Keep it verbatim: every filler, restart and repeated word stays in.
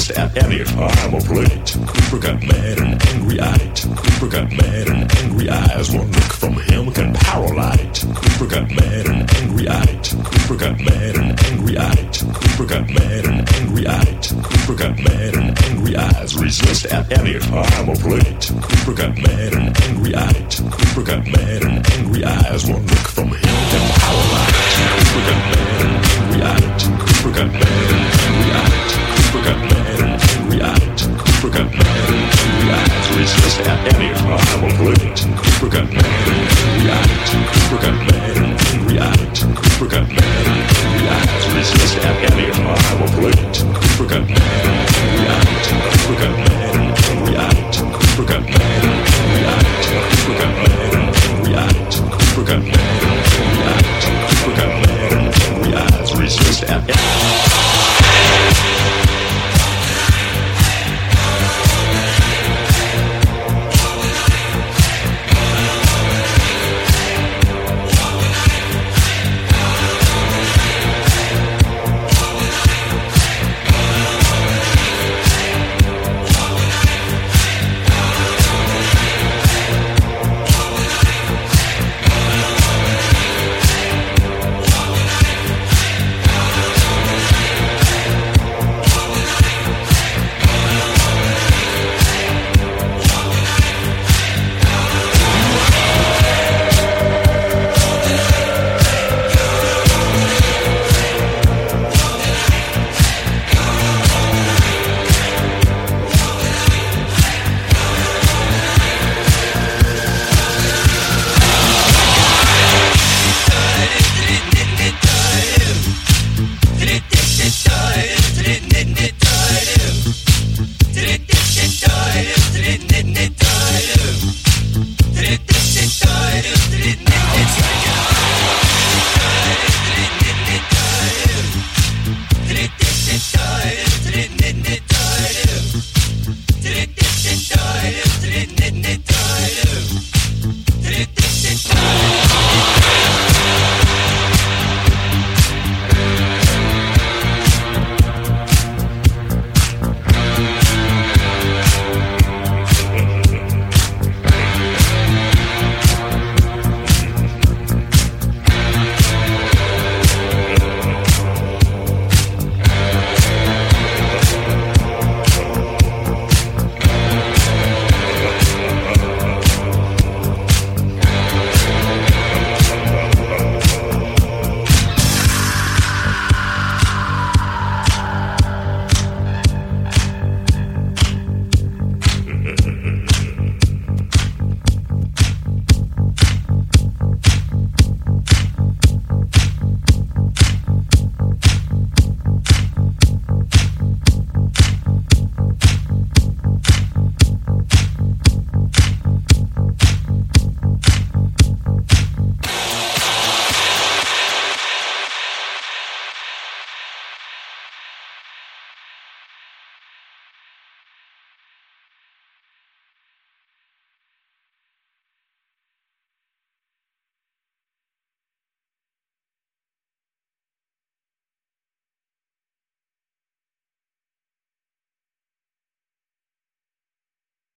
resist at any time of late. Cooper got mad and angry-eyed. Cooper got mad and angry eyes. One look from him can paralyze. Cooper got mad and angry-eyed. Cooper got mad and angry-eyed. Cooper got mad and angry-eyed. Cooper got mad and angry eyes. Resist at any time of late. Cooper got mad and angry-eyed. Cooper got mad and angry eyes. One look from him can paralyze. Cooper got mad and angry-eyed. Cooper got mad and angry-eyed. Cooper got mad and angry-eyed. Cooper got mad and angry-eyed. Resist at any time of late. Cooper got mad and angry-eyed. Cooper got mad and angry-eyed. Cooper got mad and angry-eyed. Resist at any time of late. Cooper got mad and angry-eyed. Cooper got mad.